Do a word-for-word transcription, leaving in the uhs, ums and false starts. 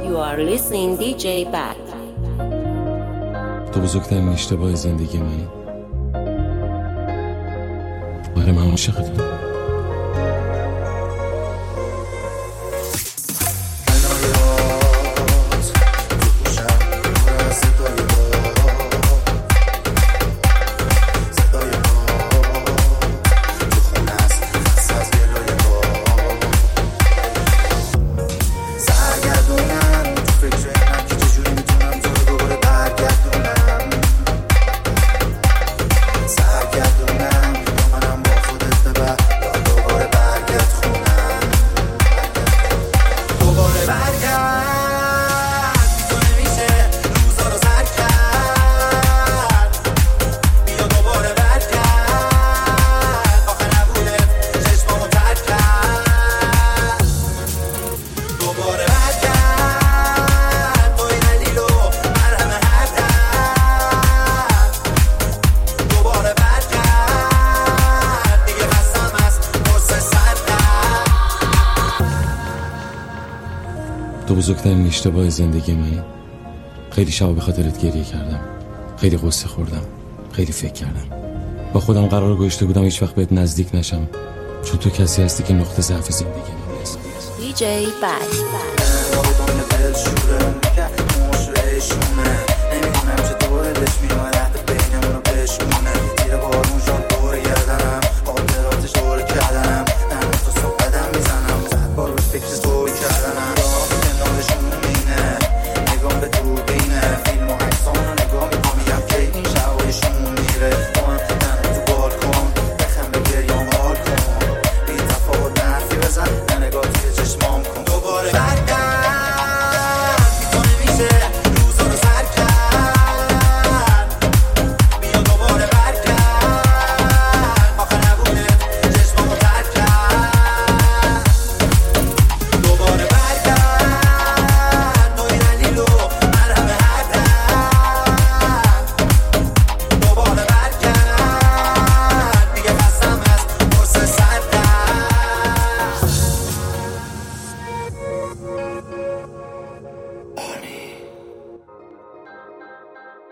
You are listening دی جی Bad. تو بزرگترین اشتباه زندگی منی. آره من عاشقتم. تو بزرگترین اشتباه زندگی منی. خیلی شب به خاطرت گریه کردم، خیلی قصه خوردم، خیلی فکر کردم. با خودم قرار گذاشته بودم هیچ وقت بهت نزدیک نشم، چون تو کسی هستی که نقطه ضعف زندگی من هستی. دی جی Bad. نمیدونم چطور دلش میاد